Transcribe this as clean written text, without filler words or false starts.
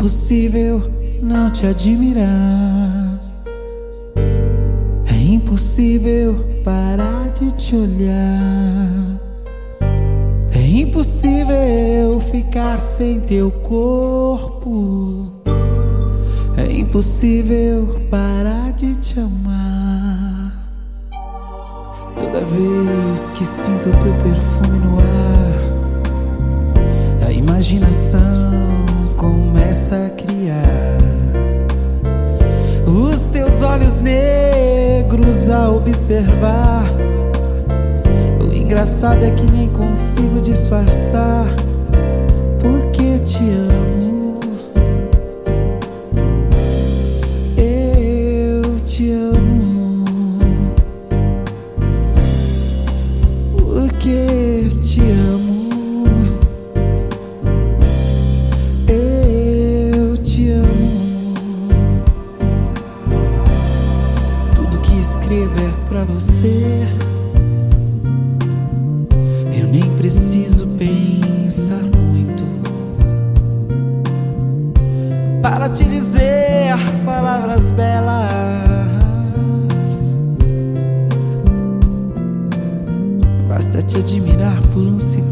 impossível não te admirar. É impossível parar de te olhar. É impossível ficar sem teu corpo. É impossível parar de te amar. Toda vez que sinto teu perfume no ar, a imaginação começa a criar os teus olhos negros a observar. O engraçado é que nem consigo disfarçar, porque te amo. Eu te amo, porque te amo. Eu te amo. Tudo que escrevo é pra você. Eu nem preciso pensar muito para te dizer palavras belas. Basta te admirar por um segundo.